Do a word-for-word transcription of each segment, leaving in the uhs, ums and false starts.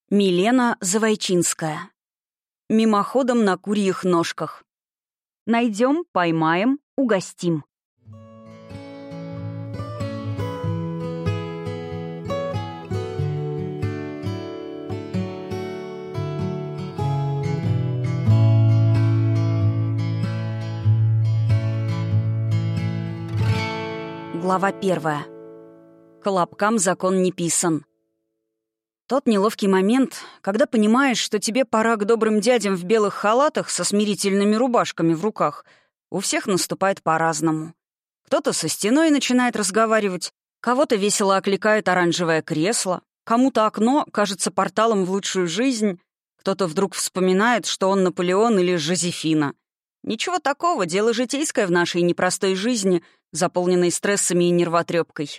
Милена Завойчинская. Мимоходом на курьих ножках. Найдем, поймаем, угостим. Глава первая. Колобкам закон не писан. Тот неловкий момент, когда понимаешь, что тебе пора к добрым дядям в белых халатах со смирительными рубашками в руках, у всех наступает по-разному. Кто-то со стеной начинает разговаривать, кого-то весело окликает оранжевое кресло, кому-то окно кажется порталом в лучшую жизнь, кто-то вдруг вспоминает, что он Наполеон или Жозефина. Ничего такого, дело житейское в нашей непростой жизни, заполненной стрессами и нервотрепкой.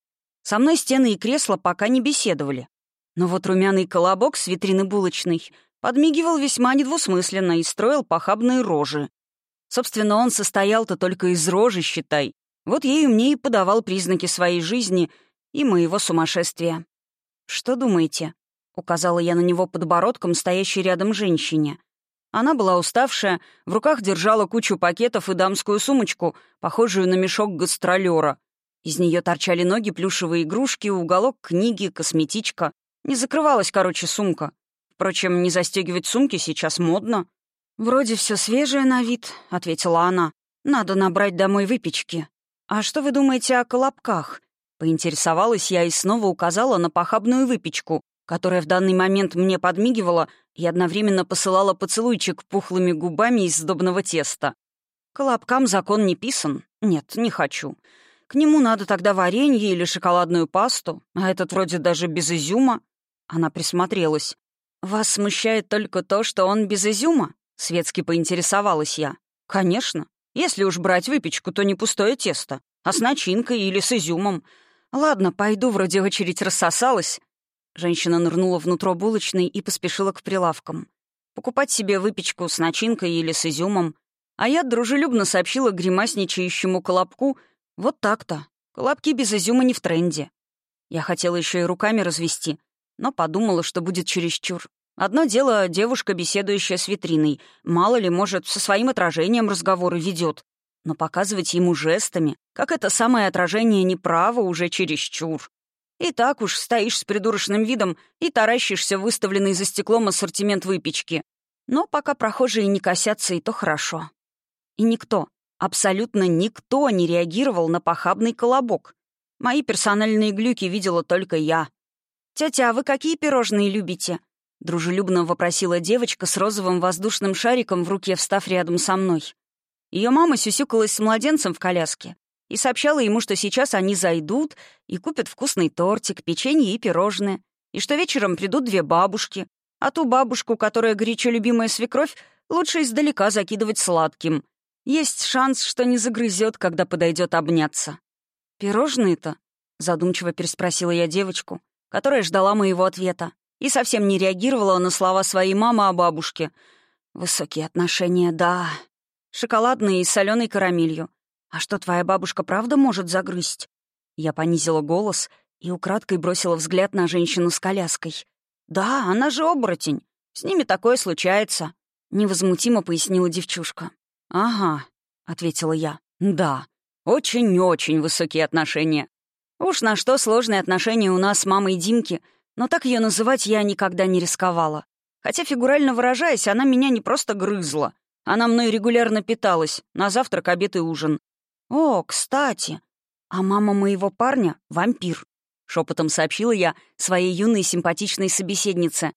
Со мной стены и кресла пока не беседовали. Но вот румяный колобок с витрины булочной подмигивал весьма недвусмысленно и строил похабные рожи. Собственно, он состоял-то только из рожи, считай. Вот ею мне и подавал признаки своей жизни и моего сумасшествия. «Что думаете?» — указала я на него подбородком стоящей рядом женщине. Она была уставшая, в руках держала кучу пакетов и дамскую сумочку, похожую на мешок гастролера. Из нее торчали ноги, плюшевые игрушки, уголок книги, косметичка. Не закрывалась, короче, сумка. Впрочем, не застегивать сумки сейчас модно. «Вроде все свежее на вид», — ответила она. «Надо набрать домой выпечки». «А что вы думаете о колобках?» Поинтересовалась я и снова указала на похабную выпечку, которая в данный момент мне подмигивала и одновременно посылала поцелуйчик пухлыми губами из сдобного теста. «Колобкам закон не писан. Нет, не хочу. К нему надо тогда варенье или шоколадную пасту, а этот вроде даже без изюма». Она присмотрелась. «Вас смущает только то, что он без изюма?» Светски поинтересовалась я. «Конечно. Если уж брать выпечку, то не пустое тесто, а с начинкой или с изюмом. Ладно, пойду, вроде очередь рассосалась». Женщина нырнула внутрь булочной и поспешила к прилавкам. Покупать себе выпечку с начинкой или с изюмом. А я дружелюбно сообщила гримасничающему колобку: «Вот так-то. Колобки без изюма не в тренде». Я хотела еще и руками развести, но подумала, что будет чересчур. Одно дело — девушка, беседующая с витриной. Мало ли, может, со своим отражением разговоры ведет. Но показывать ему жестами, как это самое отражение неправо, уже чересчур. И так уж стоишь с придурочным видом и таращишься в выставленный за стеклом ассортимент выпечки. Но пока прохожие не косятся, и то хорошо. И никто, абсолютно никто не реагировал на похабный колобок. Мои персональные глюки видела только я. «Тетя, а вы какие пирожные любите?» — дружелюбно вопросила девочка с розовым воздушным шариком в руке, встав рядом со мной. Ее мама сюсюкалась с младенцем в коляске и сообщала ему, что сейчас они зайдут и купят вкусный тортик, печенье и пирожные, и что вечером придут две бабушки, а ту бабушку, которая горячо любимая свекровь, лучше издалека закидывать сладким. Есть шанс, что не загрызет, когда подойдет обняться. «Пирожные-то?» — задумчиво переспросила я девочку, которая ждала моего ответа и совсем не реагировала на слова своей мамы о бабушке. «Высокие отношения, да. Шоколадные и с соленой карамелью. А что, твоя бабушка правда может загрызть?» Я понизила голос и украдкой бросила взгляд на женщину с коляской. «Да, она же оборотень. С ними такое случается», — невозмутимо пояснила девчушка. «Ага», — ответила я. «Да, очень-очень высокие отношения. Уж на что сложные отношения у нас с мамой Димки, но так ее называть я никогда не рисковала. Хотя, фигурально выражаясь, она меня не просто грызла. Она мной регулярно питалась, на завтрак, обед и ужин. «О, кстати, а мама моего парня — вампир», — шепотом сообщила я своей юной симпатичной собеседнице.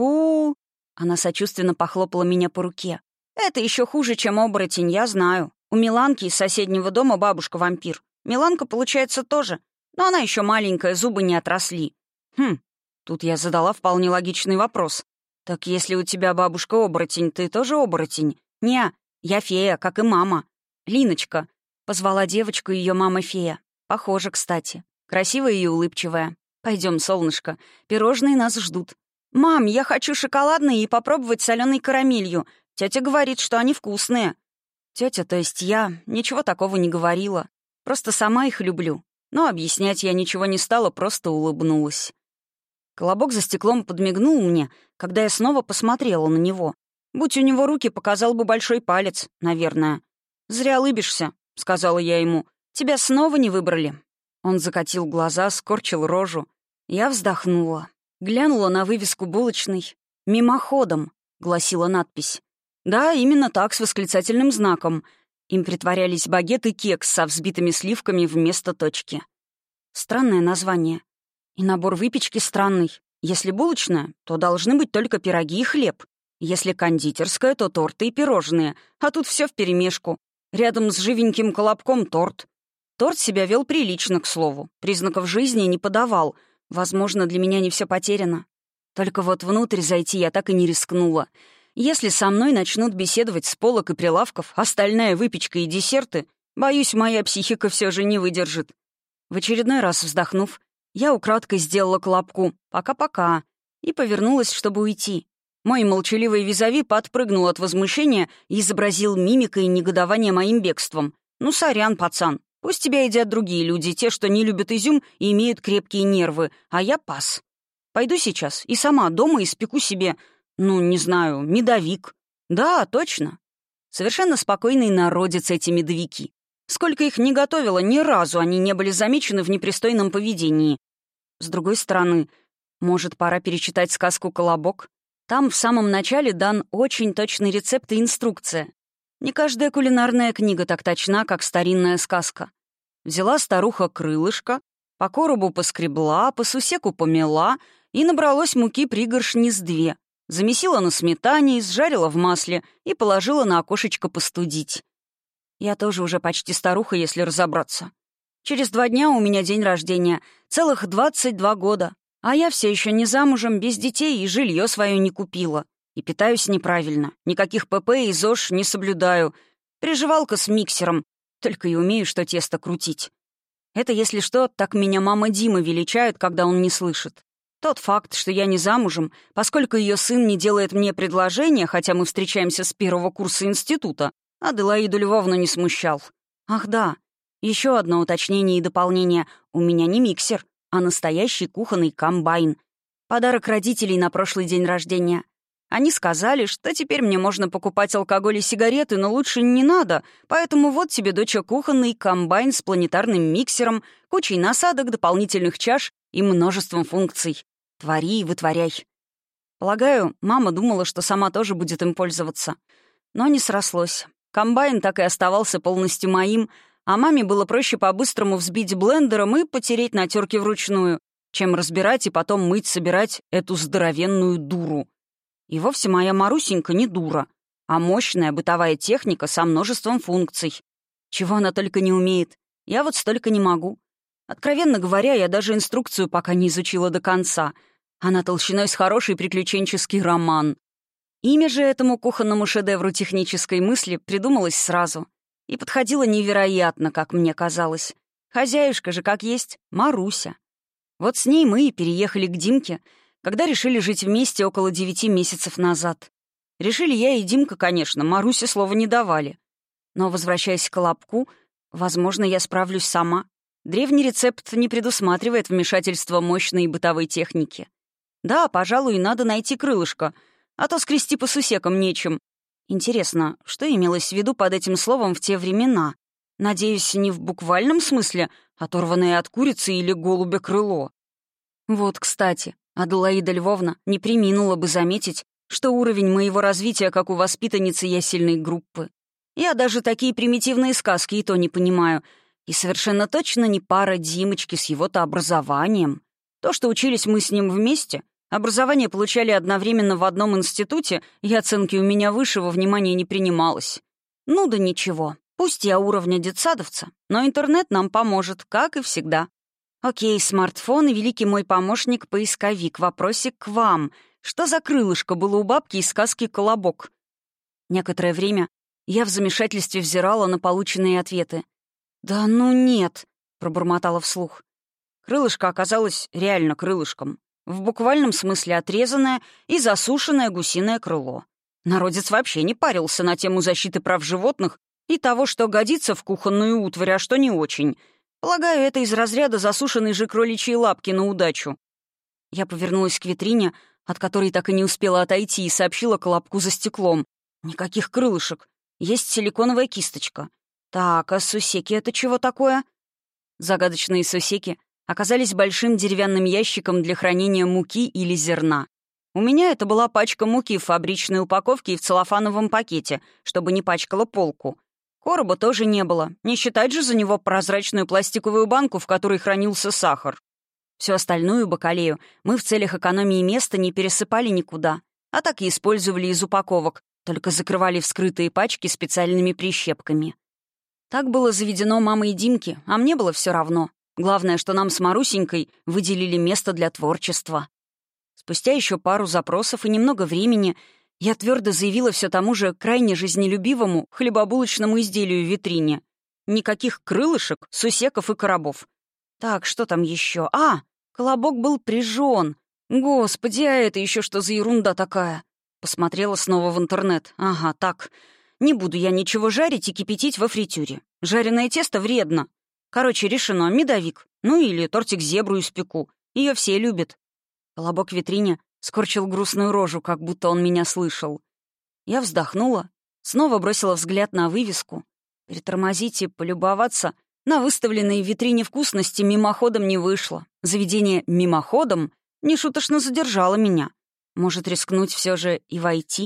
у Она сочувственно похлопала меня по руке. «Это еще хуже, чем оборотень, я знаю. У Миланки из соседнего дома бабушка вампир. Миланка, получается, тоже. Но она еще маленькая, зубы не отросли». «Хм». Тут я задала вполне логичный вопрос. «Так если у тебя бабушка оборотень, ты тоже оборотень?» «Не, я фея, как и мама. Линочка». Позвала девочку ее мама-фея. Похоже, кстати. Красивая и улыбчивая. Пойдем, солнышко. Пирожные нас ждут. «Мам, я хочу шоколадные и попробовать соленой карамелью. Тетя говорит, что они вкусные». Тетя, то есть я, ничего такого не говорила. Просто сама их люблю. Но объяснять я ничего не стала, просто улыбнулась. Колобок за стеклом подмигнул мне, когда я снова посмотрела на него. Будь у него руки, показал бы большой палец, наверное. «Зря улыбишься», — сказала я ему. «Тебя снова не выбрали». Он закатил глаза, скорчил рожу. Я вздохнула. Глянула на вывеску булочной. «Мимоходом», — гласила надпись. Да, именно так, с восклицательным знаком. Им притворялись багет и кекс со взбитыми сливками вместо точки. Странное название. И набор выпечки странный. Если булочная, то должны быть только пироги и хлеб. Если кондитерская, то торты и пирожные. А тут все вперемешку. Рядом с живеньким колобком торт. Торт себя вел прилично, к слову. Признаков жизни не подавал. Возможно, для меня не все потеряно. Только вот внутрь зайти я так и не рискнула. Если со мной начнут беседовать с полок и прилавков, остальная выпечка и десерты, боюсь, моя психика все же не выдержит. В очередной раз вздохнув, я украдкой сделала Колобку «пока-пока» и повернулась, чтобы уйти. Мой молчаливый визави подпрыгнул от возмущения и изобразил мимикой негодование моим бегством. «Ну, сорян, пацан, пусть тебя едят другие люди, те, что не любят изюм и имеют крепкие нервы, а я пас. Пойду сейчас и сама дома испеку себе, ну, не знаю, медовик. Да, точно. Совершенно спокойный народец эти медовики. Сколько их не готовила, ни разу они не были замечены в непристойном поведении. С другой стороны, может, пора перечитать сказку «Колобок»? Там в самом начале дан очень точный рецепт и инструкция. Не каждая кулинарная книга так точна, как старинная сказка. Взяла старуха крылышко, по коробу поскребла, по сусеку помела, и набралось муки пригоршни с две. Замесила на сметане, изжарила в масле и положила на окошечко постудить. Я тоже уже почти старуха, если разобраться. Через два дня у меня день рождения, целых двадцать два года. А я все еще не замужем, без детей и жилье свое не купила. И питаюсь неправильно. Никаких ПП и ЗОЖ не соблюдаю. Приживалка с миксером. Только и умею, что тесто крутить. Это, если что, так меня мама Дима величает, когда он не слышит. Тот факт, что я не замужем, поскольку ее сын не делает мне предложения, хотя мы встречаемся с первого курса института, Аделаиду Львовну не смущал. Ах да, еще одно уточнение и дополнение. У меня не миксер, а настоящий кухонный комбайн. Подарок родителей на прошлый день рождения. Они сказали, что теперь мне можно покупать алкоголь и сигареты, но лучше не надо, поэтому вот тебе, доча, кухонный комбайн с планетарным миксером, кучей насадок, дополнительных чаш и множеством функций. Твори и вытворяй. Полагаю, мама думала, что сама тоже будет им пользоваться. Но не срослось. Комбайн так и оставался полностью моим, а маме было проще по-быстрому взбить блендером и потереть на терке вручную, чем разбирать и потом мыть, собирать эту здоровенную дуру. И вовсе моя Марусенька не дура, а мощная бытовая техника со множеством функций. Чего она только не умеет. Я вот столько не могу. Откровенно говоря, я даже инструкцию пока не изучила до конца. Она толщиной с хороший приключенческий роман. Имя же этому кухонному шедевру технической мысли придумалось сразу. И подходило невероятно, как мне казалось. Хозяюшка же как есть, Маруся. Вот с ней мы и переехали к Димке, когда решили жить вместе около девяти месяцев назад. Решили я и Димка, конечно, Марусе слова не давали. Но, возвращаясь к Колобку, возможно, я справлюсь сама. Древний рецепт не предусматривает вмешательства мощной бытовой техники. Да, пожалуй, надо найти крылышко, а то скрести по сусекам нечем. Интересно, что имелось в виду под этим словом в те времена? Надеюсь, не в буквальном смысле, оторванное от курицы или голубя крыло. Вот, кстати, Аделаида Львовна не преминула бы заметить, что уровень моего развития, как у воспитанницы ясельной группы. Я даже такие примитивные сказки и то не понимаю. И совершенно точно не пара Димочки с его-то образованием. То, что учились мы с ним вместе, образование получали одновременно в одном институте, и оценки у меня выше во внимание не принималось. Ну да ничего, пусть я уровня детсадовца, но интернет нам поможет, как и всегда. Окей, смартфон и великий мой помощник-поисковик. Вопросик к вам. Что за крылышко было у бабки из сказки «Колобок»? Некоторое время я в замешательстве взирала на полученные ответы. «Да ну нет», — пробормотала вслух. Крылышко оказалось реально крылышком. В буквальном смысле отрезанное и засушенное гусиное крыло. Народец вообще не парился на тему защиты прав животных и того, что годится в кухонную утварь, а что не очень. Полагаю, это из разряда засушенной же кроличьей лапки на удачу. Я повернулась к витрине, от которой так и не успела отойти, и сообщила Колобку за стеклом. «Никаких крылышек. Есть силиконовая кисточка. Так, а сусеки — это чего такое?» Загадочные сусеки оказались большим деревянным ящиком для хранения муки или зерна. У меня это была пачка муки в фабричной упаковке и в целлофановом пакете, чтобы не пачкала полку. Короба тоже не было, не считать же за него прозрачную пластиковую банку, в которой хранился сахар. Всю остальную бакалею мы в целях экономии места не пересыпали никуда, а так и использовали из упаковок, только закрывали вскрытые пачки специальными прищепками. Так было заведено мамой и Димке, а мне было все равно. Главное, что нам с Марусенькой выделили место для творчества. Спустя еще пару запросов и немного времени я твердо заявила все тому же крайне жизнелюбивому хлебобулочному изделию в витрине. Никаких крылышек, сусеков и коробов. Так, что там еще? А, колобок был прижжен. Господи, а это еще что за ерунда такая? Посмотрела снова в интернет. Ага, так. Не буду я ничего жарить и кипятить во фритюре. Жареное тесто вредно. Короче, решено. Медовик. Ну или тортик-зебру испеку. Ее все любят. Колобок в витрине скорчил грустную рожу, как будто он меня слышал. Я вздохнула, снова бросила взгляд на вывеску. Притормозить и полюбоваться на выставленные в витрине вкусности мимоходом не вышло. Заведение «мимоходом» нешуточно задержало меня. Может, рискнуть все же и войти?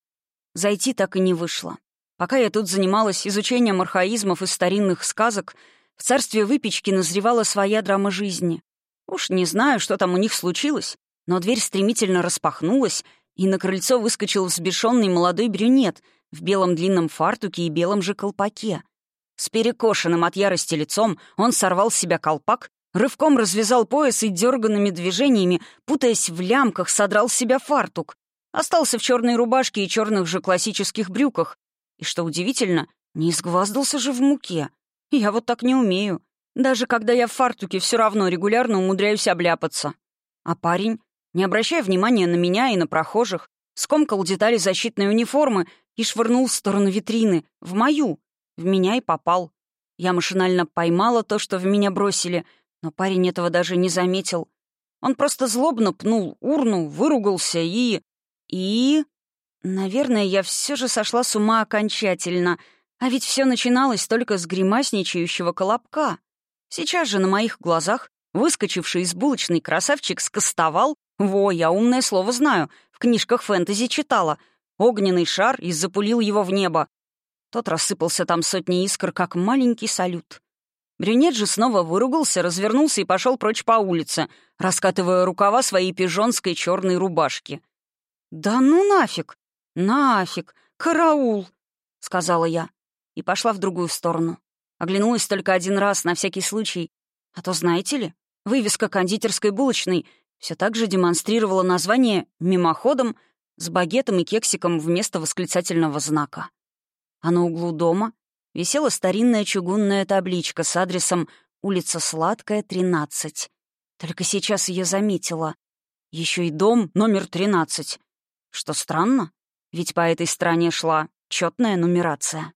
Зайти так и не вышло. Пока я тут занималась изучением архаизмов и старинных сказок, в царстве выпечки назревала своя драма жизни. Уж не знаю, что там у них случилось, но дверь стремительно распахнулась, и на крыльцо выскочил взбешенный молодой брюнет в белом длинном фартуке и белом же колпаке. С перекошенным от ярости лицом он сорвал с себя колпак, рывком развязал пояс и дерганными движениями, путаясь в лямках, содрал с себя фартук. Остался в черной рубашке и черных же классических брюках. И, что удивительно, не изгваздался же в муке. Я вот так не умею. Даже когда я в фартуке, все равно регулярно умудряюсь обляпаться. А парень, не обращая внимания на меня и на прохожих, скомкал детали защитной униформы и швырнул в сторону витрины, в мою. В меня и попал. Я машинально поймала то, что в меня бросили, но парень этого даже не заметил. Он просто злобно пнул урну, выругался и... И... Наверное, я все же сошла с ума окончательно. А ведь все начиналось только с гримасничающего колобка. Сейчас же на моих глазах выскочивший из булочной красавчик скостовал, во, я умное слово знаю, в книжках фэнтези читала, огненный шар и запулил его в небо. Тот рассыпался там сотни искр, как маленький салют. Брюнет же снова выругался, развернулся и пошел прочь по улице, раскатывая рукава своей пижонской черной рубашки. «Да ну нафиг! Нафиг! Караул!» — сказала я и пошла в другую сторону. Оглянулась только один раз, на всякий случай. А то, знаете ли, вывеска кондитерской булочной все так же демонстрировала название «мимоходом» с багетом и кексиком вместо восклицательного знака. А на углу дома висела старинная чугунная табличка с адресом улица Сладкая, тринадцать. Только сейчас ее заметила. Еще и дом номер тринадцать. Что странно, ведь по этой стороне шла четная нумерация.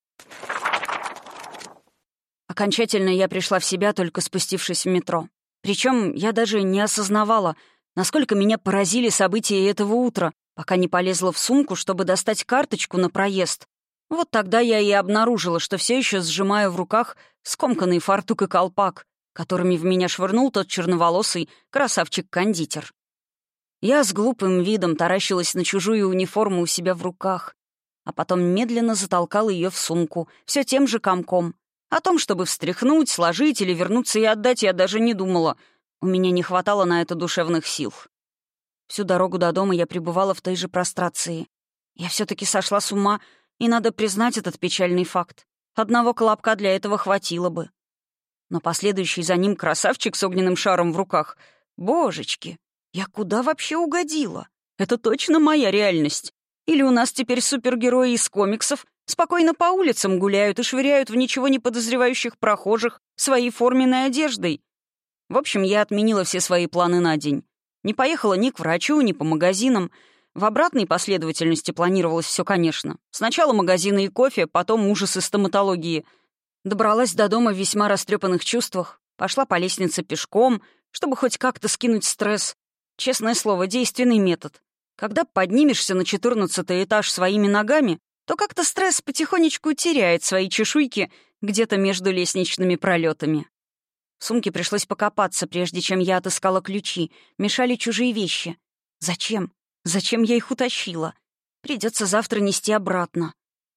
Окончательно я пришла в себя, только спустившись в метро. Причем я даже не осознавала, насколько меня поразили события этого утра, пока не полезла в сумку, чтобы достать карточку на проезд. Вот тогда я и обнаружила, что все еще сжимаю в руках скомканный фартук и колпак, которыми в меня швырнул тот черноволосый красавчик-кондитер. Я с глупым видом таращилась на чужую униформу у себя в руках, а потом медленно затолкала ее в сумку, все тем же комком. О том, чтобы встряхнуть, сложить или вернуться и отдать, я даже не думала. У меня не хватало на это душевных сил. Всю дорогу до дома я пребывала в той же прострации. Я все-таки сошла с ума, и надо признать этот печальный факт. Одного колобка для этого хватило бы. Но последующий за ним красавчик с огненным шаром в руках... Божечки, я куда вообще угодила? Это точно моя реальность? Или у нас теперь супергерои из комиксов спокойно по улицам гуляют и швыряют в ничего не подозревающих прохожих своей форменной одеждой? В общем, я отменила все свои планы на день. Не поехала ни к врачу, ни по магазинам. В обратной последовательности планировалось все, конечно. Сначала магазины и кофе, потом ужасы стоматологии. Добралась до дома в весьма растрепанных чувствах, пошла по лестнице пешком, чтобы хоть как-то скинуть стресс, Честное слово, действенный метод. Когда поднимешься на четырнадцатый этаж своими ногами, то как-то стресс потихонечку теряет свои чешуйки где-то между лестничными пролетами. В сумке пришлось покопаться, прежде чем я отыскала ключи. Мешали чужие вещи. Зачем? Зачем я их утащила? Придется завтра нести обратно.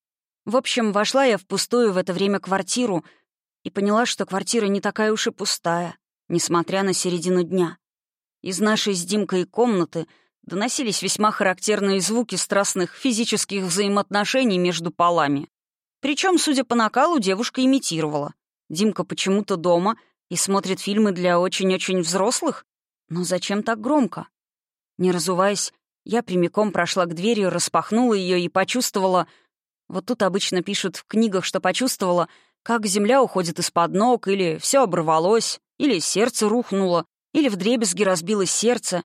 В общем, вошла я в пустую в это время квартиру и поняла, что квартира не такая уж и пустая, несмотря на середину дня. Из нашей с Димкой комнаты доносились весьма характерные звуки страстных физических взаимоотношений между полами. Причем, судя по накалу, девушка имитировала. Димка почему-то дома и смотрит фильмы для очень-очень взрослых? Но зачем так громко? Не разуваясь, я прямиком прошла к двери, распахнула ее и почувствовала... Вот тут обычно пишут в книгах, что почувствовала, как земля уходит из-под ног, или все оборвалось, или сердце рухнуло, или вдребезги разбилось сердце.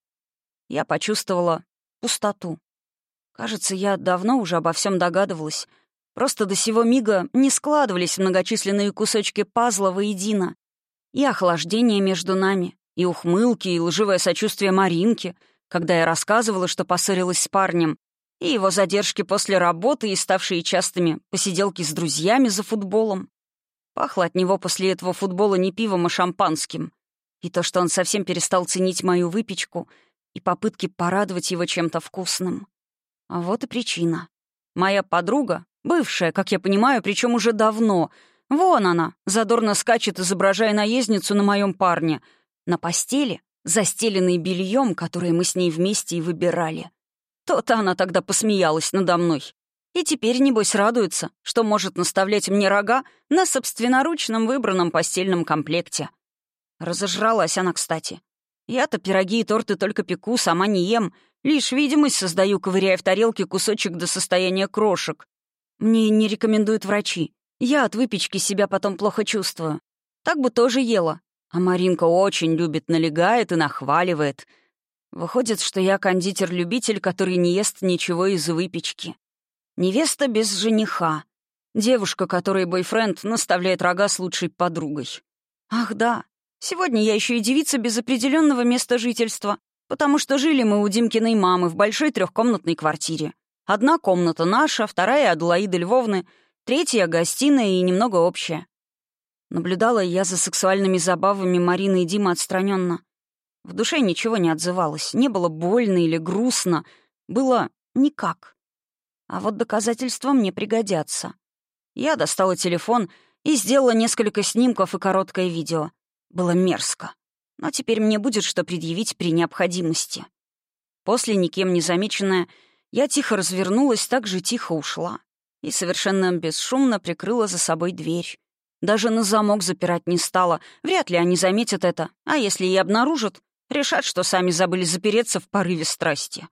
Я почувствовала пустоту. Кажется, я давно уже обо всем догадывалась. Просто до сего мига не складывались многочисленные кусочки пазла воедино. И охлаждение между нами, и ухмылки, и лживое сочувствие Маринки, когда я рассказывала, что поссорилась с парнем, и его задержки после работы, и ставшие частыми посиделки с друзьями за футболом. Пахло от него после этого футбола не пивом, а шампанским. И то, что он совсем перестал ценить мою выпечку, и попытки порадовать его чем-то вкусным. А вот и причина. Моя подруга, бывшая, как я понимаю, причем уже давно, вон она, задорно скачет, изображая наездницу на моем парне, на постели, застеленной бельем, которое мы с ней вместе и выбирали. То-то она тогда посмеялась надо мной. И теперь, небось, радуется, что может наставлять мне рога на собственноручном выбранном постельном комплекте. Разожралась она, кстати. Я-то пироги и торты только пеку, сама не ем. Лишь видимость создаю, ковыряя в тарелке кусочек до состояния крошек. Мне не рекомендуют врачи. Я от выпечки себя потом плохо чувствую. Так бы тоже ела. А Маринка очень любит, налегает и нахваливает. Выходит, что я кондитер-любитель, который не ест ничего из выпечки. Невеста без жениха. Девушка, которой бойфренд наставляет рога с лучшей подругой. Ах да, сегодня я еще и девица без определенного места жительства, потому что жили мы у Димкиной мамы в большой трехкомнатной квартире. Одна комната наша, вторая — Аделаиды Львовны, третья — гостиная и немного общая. Наблюдала я за сексуальными забавами Марины и Димы отстраненно. В душе ничего не отзывалось, не было больно или грустно, было никак. А вот доказательства мне пригодятся. Я достала телефон и сделала несколько снимков и короткое видео. Было мерзко. Но теперь мне будет что предъявить при необходимости. После, никем не замеченная, я тихо развернулась, так же тихо ушла. И совершенно бесшумно прикрыла за собой дверь. Даже на замок запирать не стала. Вряд ли они заметят это. А если и обнаружат, решат, что сами забыли запереться в порыве страсти.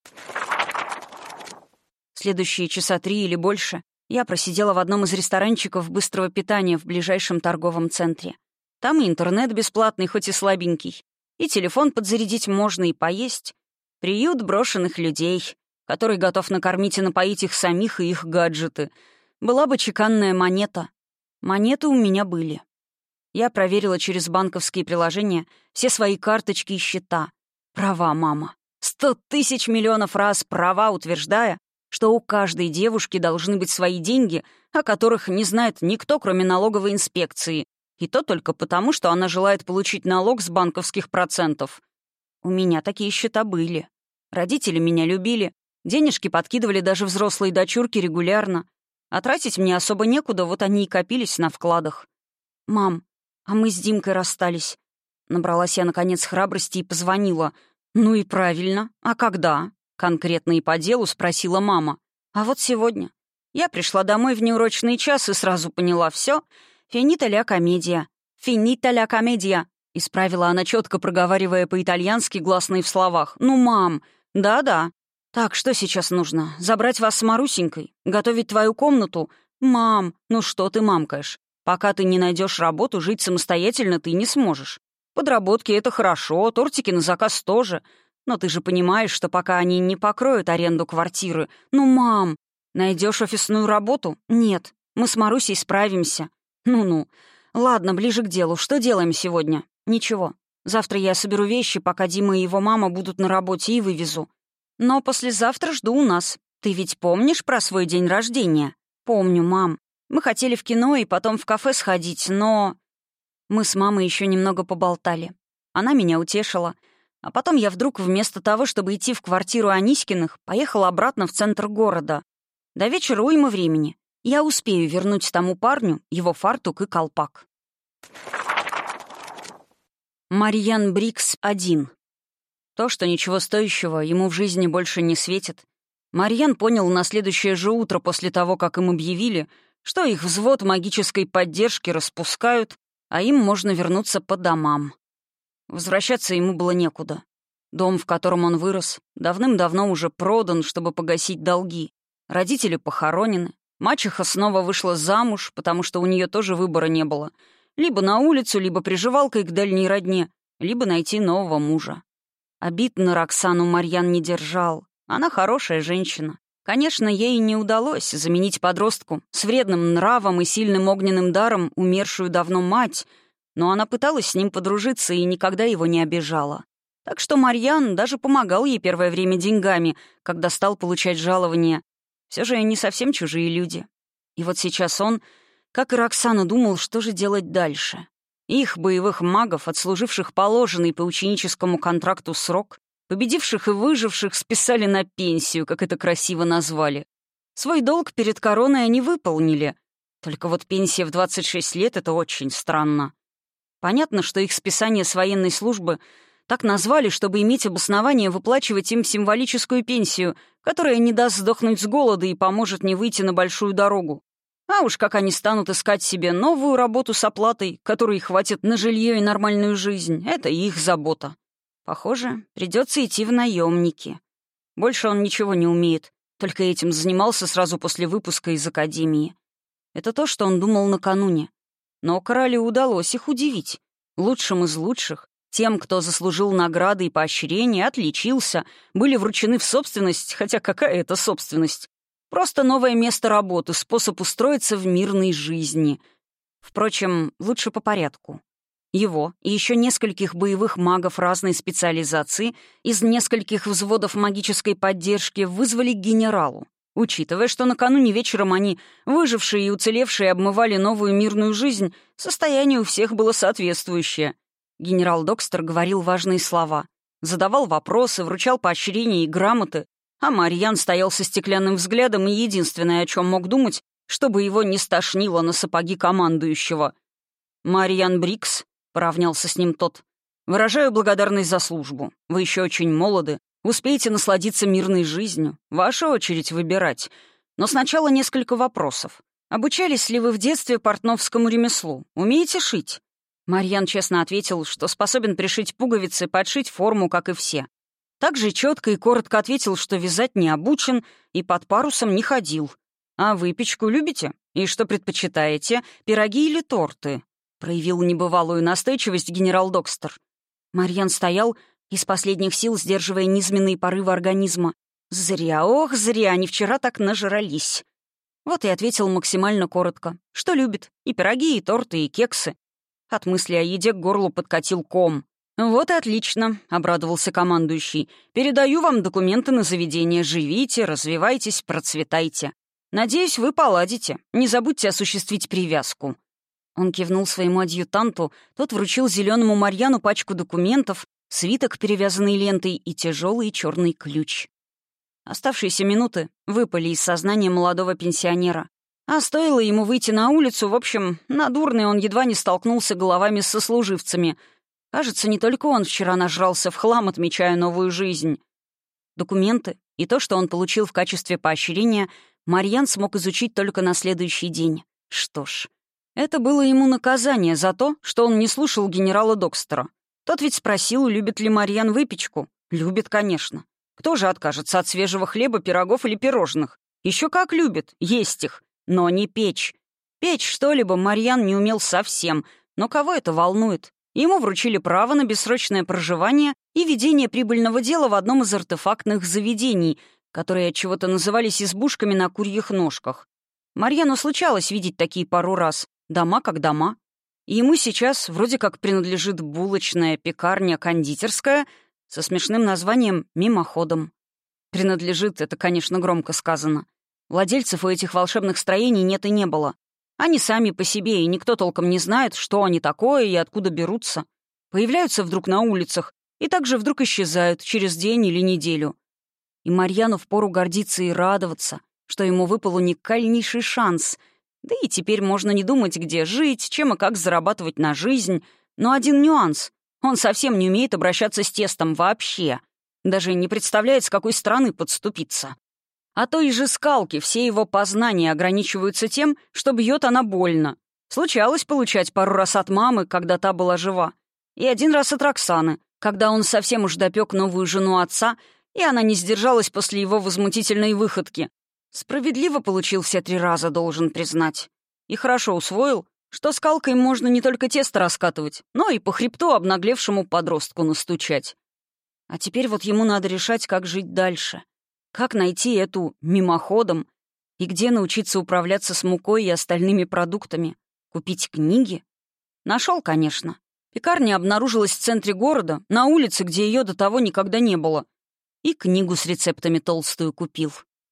Следующие часа три или больше я просидела в одном из ресторанчиков быстрого питания в ближайшем торговом центре. Там и интернет бесплатный, хоть и слабенький, и телефон подзарядить можно, и поесть. Приют брошенных людей, который готов накормить и напоить их самих и их гаджеты. Была бы чеканная монета. Монеты у меня были. Я проверила через банковские приложения все свои карточки и счета. Права, мама. Сто тысяч миллионов раз права, утверждая, что у каждой девушки должны быть свои деньги, о которых не знает никто, кроме налоговой инспекции. И то только потому, что она желает получить налог с банковских процентов. У меня такие счета были. Родители меня любили. Денежки подкидывали даже взрослые дочурки регулярно. А тратить мне особо некуда, вот они и копились на вкладах. «Мам, а мы с Димкой расстались». Набралась я, наконец, храбрости и позвонила. «Ну и правильно. А когда?» Конкретно и по делу спросила мама. «А вот сегодня. Я пришла домой в неурочный час и сразу поняла все. Финита ля комедия. Финита ля комедия», — исправила она, четко проговаривая по-итальянски, гласные в словах. «Ну, мам, да-да. Так, что сейчас нужно? Забрать вас с Марусенькой? Готовить твою комнату? Мам, ну что ты мамкаешь? Пока ты не найдешь работу, жить самостоятельно ты не сможешь. Подработки — это хорошо, тортики на заказ тоже. Но ты же понимаешь, что пока они не покроют аренду квартиры... Ну, мам, найдешь офисную работу? Нет, мы с Марусей справимся. Ну-ну. Ладно, ближе к делу. Что делаем сегодня? Ничего. Завтра я соберу вещи, пока Дима и его мама будут на работе, и вывезу. Но послезавтра жду у нас. Ты ведь помнишь про свой день рождения?» «Помню, мам. Мы хотели в кино и потом в кафе сходить, но...» Мы с мамой еще немного поболтали. Она меня утешила. А потом я вдруг вместо того, чтобы идти в квартиру Аниськиных, поехала обратно в центр города. До вечера уйма времени. Я успею вернуть тому парню его фартук и колпак. Марьян Брикс один. То, что ничего стоящего ему в жизни больше не светит, Марьян понял на следующее же утро после того, как им объявили, что их взвод магической поддержки распускают, а им можно вернуться по домам. Возвращаться ему было некуда. Дом, в котором он вырос, давным-давно уже продан, чтобы погасить долги. Родители похоронены. Мачеха снова вышла замуж, потому что у нее тоже выбора не было. Либо на улицу, либо приживалкой к дальней родне, либо найти нового мужа. Обид на Роксану Марьян не держал. Она хорошая женщина. Конечно, ей не удалось заменить подростку с вредным нравом и сильным огненным даром умершую давно мать, но она пыталась с ним подружиться и никогда его не обижала. Так что Марьян даже помогал ей первое время деньгами, когда стал получать жалование. Все же не совсем чужие люди. И вот сейчас он, как и Роксана, думал, что же делать дальше. Их, боевых магов, отслуживших положенный по ученическому контракту срок, победивших и выживших, списали на пенсию, как это красиво назвали. Свой долг перед короной они выполнили. Только вот пенсия в двадцать шесть лет — это очень странно. Понятно, что их списание с военной службы так назвали, чтобы иметь обоснование выплачивать им символическую пенсию, которая не даст сдохнуть с голода и поможет не выйти на большую дорогу. А уж как они станут искать себе новую работу с оплатой, которой хватит на жилье и нормальную жизнь, это их забота. Похоже, придется идти в наемники. Больше он ничего не умеет, только этим занимался сразу после выпуска из академии. Это то, что он думал накануне. Но королю удалось их удивить. Лучшим из лучших, тем, кто заслужил награды и поощрения, отличился, были вручены в собственность, хотя какая это собственность? Просто новое место работы, способ устроиться в мирной жизни. Впрочем, лучше по порядку. Его и еще нескольких боевых магов разной специализации из нескольких взводов магической поддержки вызвали к генералу. Учитывая, что накануне вечером они, выжившие и уцелевшие, обмывали новую мирную жизнь, состояние у всех было соответствующее. Генерал Докстер говорил важные слова, задавал вопросы, вручал поощрения и грамоты, а Марьян стоял со стеклянным взглядом и единственное, о чем мог думать, чтобы его не стошнило на сапоги командующего. «Марьян Брикс», — поравнялся с ним тот, — «выражаю благодарность за службу. Вы еще очень молоды. Успейте насладиться мирной жизнью. Ваша очередь выбирать. Но сначала несколько вопросов. Обучались ли вы в детстве портновскому ремеслу? Умеете шить?» Марьян честно ответил, что способен пришить пуговицы, подшить форму, как и все. Также четко и коротко ответил, что вязать не обучен и под парусом не ходил. «А выпечку любите? И что предпочитаете, пироги или торты?» Проявил небывалую настойчивость генерал Докстер. Марьян стоял, из последних сил сдерживая низменные порывы организма. «Зря, ох, зря, они вчера так нажрались». Вот и ответил максимально коротко. Что любит? И пироги, и торты, и кексы. От мысли о еде к горлу подкатил ком. «Вот и отлично», — обрадовался командующий. «Передаю вам документы на заведение. Живите, развивайтесь, процветайте. Надеюсь, вы поладите. Не забудьте осуществить привязку». Он кивнул своему адъютанту, тот вручил зеленому Марьяну пачку документов, свиток, перевязанный лентой, и тяжелый черный ключ. Оставшиеся минуты выпали из сознания молодого пенсионера. А стоило ему выйти на улицу, в общем, надурный он едва не столкнулся головами с сослуживцами. Кажется, не только он вчера нажрался в хлам, отмечая новую жизнь. Документы и то, что он получил в качестве поощрения, Марьян смог изучить только на следующий день. Что ж, это было ему наказание за то, что он не слушал генерала Докстера. Тот ведь спросил, любит ли Марьян выпечку. Любит, конечно. Кто же откажется от свежего хлеба, пирогов или пирожных? Еще как любит, есть их. Но не печь. Печь что-либо Марьян не умел совсем. Но кого это волнует? Ему вручили право на бессрочное проживание и ведение прибыльного дела в одном из артефактных заведений, которые отчего-то назывались избушками на курьих ножках. Марьяну случалось видеть такие пару раз. Дома как дома. И ему сейчас вроде как принадлежит булочная, пекарня, кондитерская со смешным названием «Мимоходом». Принадлежит — это, конечно, громко сказано. Владельцев у этих волшебных строений нет и не было. Они сами по себе, и никто толком не знает, что они такое и откуда берутся. Появляются вдруг на улицах и также вдруг исчезают через день или неделю. И Марьяну впору гордиться и радоваться, что ему выпал уникальнейший шанс. Да и теперь можно не думать, где жить, чем и как зарабатывать на жизнь. Но один нюанс. Он совсем не умеет обращаться с тестом вообще. Даже не представляет, с какой стороны подступиться. А той же скалки все его познания ограничиваются тем, что бьет она больно. Случалось получать пару раз от мамы, когда та была жива. И один раз от Роксаны, когда он совсем уж допек новую жену отца, и она не сдержалась после его возмутительной выходки. Справедливо получил все три раза, должен признать. И хорошо усвоил, что скалкой можно не только тесто раскатывать, но и по хребту обнаглевшему подростку настучать. А теперь вот ему надо решать, как жить дальше. Как найти эту мимоходом и где научиться управляться с мукой и остальными продуктами. Купить книги? Нашел, конечно. Пекарня обнаружилась в центре города, на улице, где ее до того никогда не было. И книгу с рецептами толстую купил.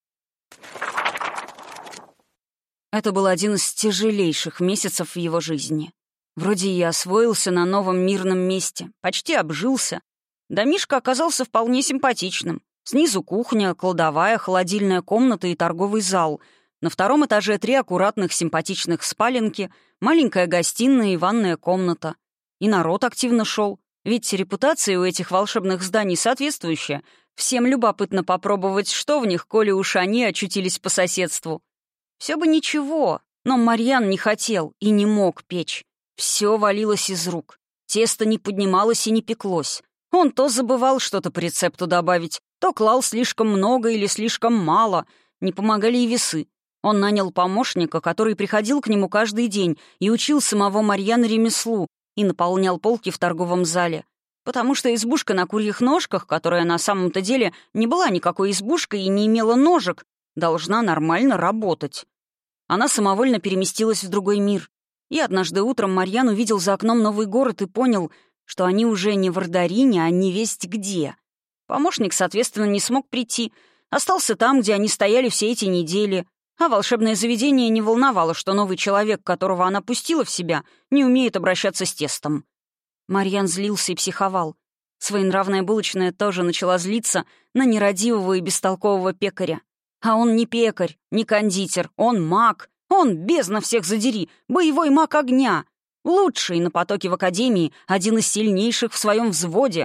Это был один из тяжелейших месяцев в его жизни. Вроде и освоился на новом мирном месте, почти обжился. Домишко оказался вполне симпатичным. Снизу кухня, кладовая, холодильная комната и торговый зал. На втором этаже три аккуратных симпатичных спаленки, маленькая гостиная и ванная комната. И народ активно шел, ведь репутация у этих волшебных зданий соответствующая. Всем любопытно попробовать, что в них, коли уж они очутились по соседству. Все бы ничего, но Марьян не хотел и не мог печь. Все валилось из рук. Тесто не поднималось и не пеклось. Он то забывал что-то по рецепту добавить, то клал слишком много или слишком мало. Не помогали и весы. Он нанял помощника, который приходил к нему каждый день и учил самого Марьяна ремеслу и наполнял полки в торговом зале. Потому что избушка на курьих ножках, которая на самом-то деле не была никакой избушкой и не имела ножек, должна нормально работать. Она самовольно переместилась в другой мир. И однажды утром Марьян увидел за окном новый город и понял, что они уже не в Ардарине, а невесть где. Помощник, соответственно, не смог прийти. Остался там, где они стояли все эти недели. А волшебное заведение не волновало, что новый человек, которого она пустила в себя, не умеет обращаться с тестом. Марьян злился и психовал. Своенравная булочная тоже начала злиться на нерадивого и бестолкового пекаря. А он не пекарь, не кондитер, он маг. Он, бездна всех задери, боевой маг огня. Лучший на потоке в академии, один из сильнейших в своем взводе.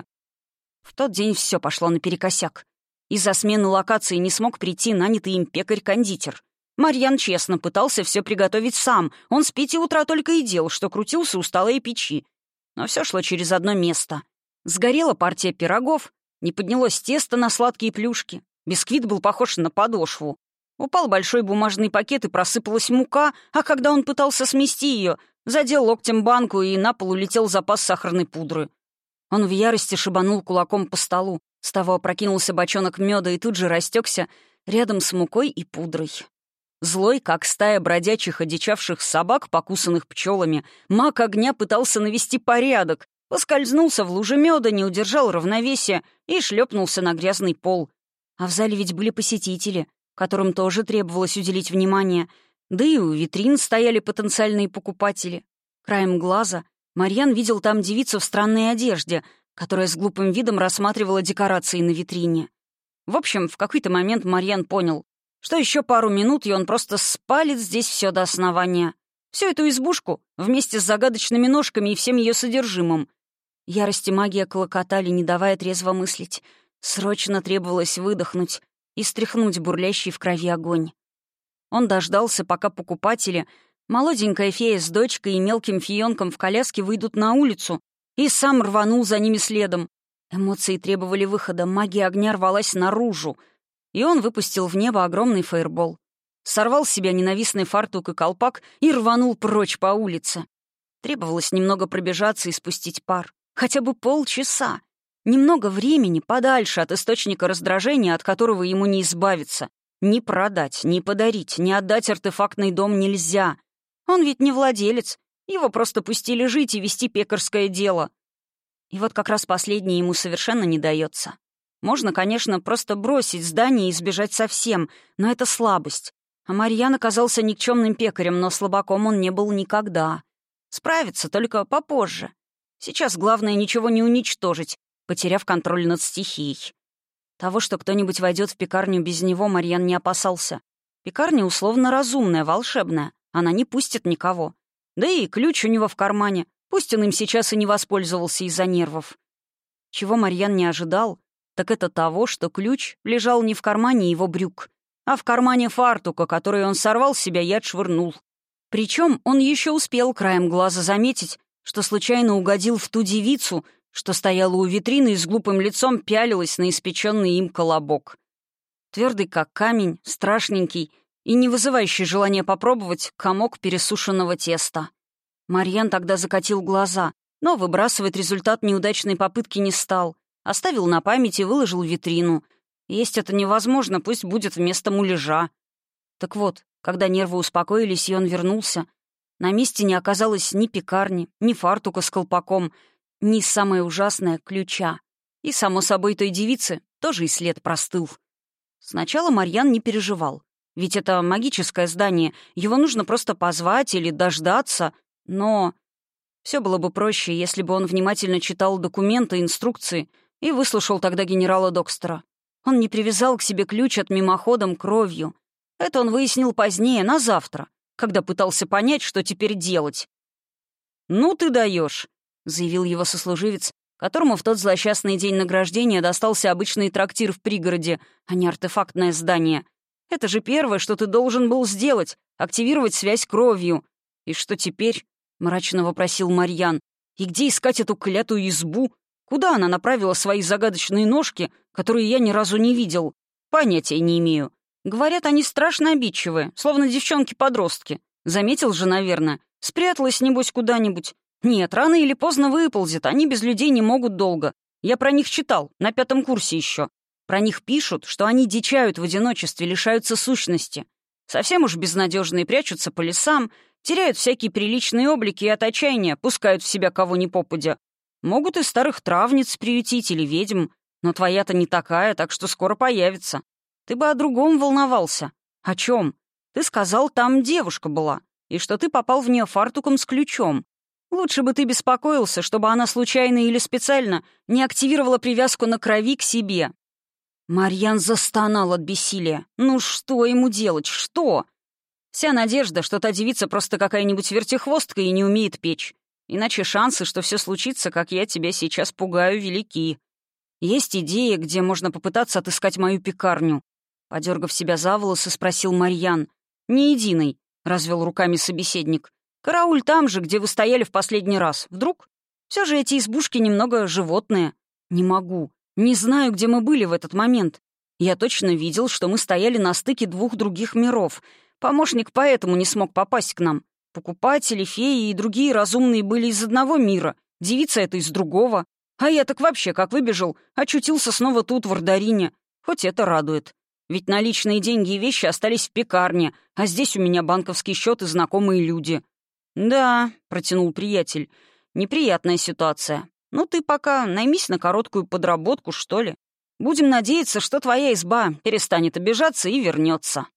В тот день все пошло наперекосяк. Из-за смены локации не смог прийти нанятый им пекарь-кондитер. Марьян честно пытался все приготовить сам. Он с пяти утра только и делал, что крутился у стола и печи. Но все шло через одно место. Сгорела партия пирогов, не поднялось тесто на сладкие плюшки. Бисквит был похож на подошву. Упал большой бумажный пакет и просыпалась мука, а когда он пытался смести ее, задел локтем банку, и на пол улетел запас сахарной пудры. Он в ярости шибанул кулаком по столу. С того опрокинулся бочонок меда и тут же растекся рядом с мукой и пудрой. Злой, как стая бродячих одичавших собак, покусанных пчелами, маг огня пытался навести порядок, поскользнулся в луже меда, не удержал равновесия и шлепнулся на грязный пол. А в зале ведь были посетители, которым тоже требовалось уделить внимание, да и у витрин стояли потенциальные покупатели. Краем глаза Марьян видел там девицу в странной одежде, которая с глупым видом рассматривала декорации на витрине. В общем, в какой-то момент Марьян понял, что еще пару минут, и он просто спалит здесь все до основания. Всю эту избушку вместе с загадочными ножками и всем ее содержимым. Ярость и магия клокотали, не давая трезво мыслить. Срочно требовалось выдохнуть и стряхнуть бурлящий в крови огонь. Он дождался, пока покупатели, молоденькая фея с дочкой и мелким фиенком в коляске выйдут на улицу, и сам рванул за ними следом. Эмоции требовали выхода, магия огня рвалась наружу, и он выпустил в небо огромный фаербол. Сорвал с себя ненавистный фартук и колпак и рванул прочь по улице. Требовалось немного пробежаться и спустить пар. Хотя бы полчаса. Немного времени подальше от источника раздражения, от которого ему не избавиться. Ни продать, ни подарить, ни отдать артефактный дом нельзя. Он ведь не владелец Его просто пустили жить и вести пекарское дело. И вот как раз последнее ему совершенно не дается. Можно, конечно, просто бросить здание и сбежать совсем, но это слабость. А Марьян оказался никчемным пекарем, но слабаком он не был никогда. Справится только попозже. Сейчас главное ничего не уничтожить, потеряв контроль над стихией. Того, что кто-нибудь войдет в пекарню без него, Марьян не опасался. Пекарня условно разумная, волшебная. Она не пустит никого. Да и ключ у него в кармане. Пусть он им сейчас и не воспользовался из-за нервов. Чего Марьян не ожидал, так это того, что ключ лежал не в кармане его брюк, а в кармане фартука, который он сорвал с себя и отшвырнул. Причем он еще успел краем глаза заметить, что случайно угодил в ту девицу, что стояла у витрины и с глупым лицом пялилась на испеченный им колобок. Твердый как камень, страшненький и не вызывающий желания попробовать комок пересушенного теста. Марьян тогда закатил глаза, но выбрасывать результат неудачной попытки не стал. Оставил на память и выложил в витрину. Есть это невозможно, пусть будет вместо муляжа. Так вот, когда нервы успокоились, и он вернулся, на месте не оказалось ни пекарни, ни фартука с колпаком, ни, самое ужасное, ключа. И, само собой, той девицы тоже и след простыл. Сначала Марьян не переживал. Ведь это магическое здание, его нужно просто позвать или дождаться. Но все было бы проще, если бы он внимательно читал документы, инструкции и выслушал тогда генерала Докстера. Он не привязал к себе ключ от мимоходом кровью. Это он выяснил позднее, на завтра, когда пытался понять, что теперь делать. «Ну ты даешь», — заявил его сослуживец, которому в тот злосчастный день награждения достался обычный трактир в пригороде, а не артефактное здание. «Это же первое, что ты должен был сделать — активировать связь кровью. И что теперь?» — мрачно вопросил Марьян. «И где искать эту клятую избу? Куда она направила свои загадочные ножки, которые я ни разу не видел? Понятия не имею. Говорят, они страшно обидчивые, словно девчонки-подростки. Заметил же, наверное. Спряталась, небось, куда-нибудь. Нет, рано или поздно выползет, они без людей не могут долго. Я про них читал, на пятом курсе еще. Про них пишут, что они дичают в одиночестве, лишаются сущности. Совсем уж безнадежные прячутся по лесам, теряют всякие приличные облики и от отчаяния пускают в себя кого ни попадя. Могут и старых травниц приютить или ведьм, но твоя-то не такая, так что скоро появится. Ты бы о другом волновался. О чем? Ты сказал, там девушка была, и что ты попал в нее фартуком с ключом. Лучше бы ты беспокоился, чтобы она случайно или специально не активировала привязку на крови к себе». Марьян застонал от бессилия. Ну что ему делать? Что? Вся надежда, что та девица просто какая-нибудь вертихвостка и не умеет печь. Иначе шансы, что все случится, как я тебя сейчас пугаю, велики. Есть идея, где можно попытаться отыскать мою пекарню. Подергав себя за волосы, спросил Марьян. «Не единый», — развел руками собеседник. «Карауль там же, где вы стояли в последний раз. Вдруг? Все же эти избушки немного животные. Не могу. Не знаю, где мы были в этот момент. Я точно видел, что мы стояли на стыке двух других миров. Помощник поэтому не смог попасть к нам. Покупатели, феи и другие разумные были из одного мира, девица эта из другого. А я так вообще, как выбежал, очутился снова тут, в Ордарине. Хоть это радует. Ведь наличные деньги и вещи остались в пекарне, а здесь у меня банковский счет и знакомые люди». «Да», — протянул приятель, — «неприятная ситуация. Ну ты пока наймись на короткую подработку, что ли. Будем надеяться, что твоя изба перестанет обижаться и вернется».